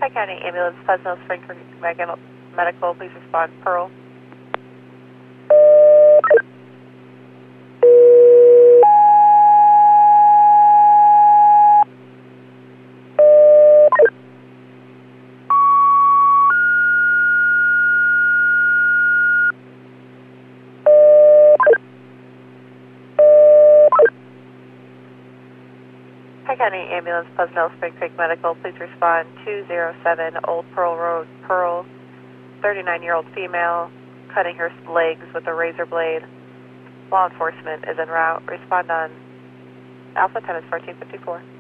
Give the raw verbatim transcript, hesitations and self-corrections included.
Hi County Ambulance, Fresno Spring Creek Medical, please respond. Pearl. Hi County Ambulance, Fresno Spring Creek Medical, please respond. two zero seven Old Pearl Road, Pearl. thirty-nine-year-old female, cutting her legs with a razor blade. Law enforcement is en route. Respond on Alpha Tennis fourteen fifty-four.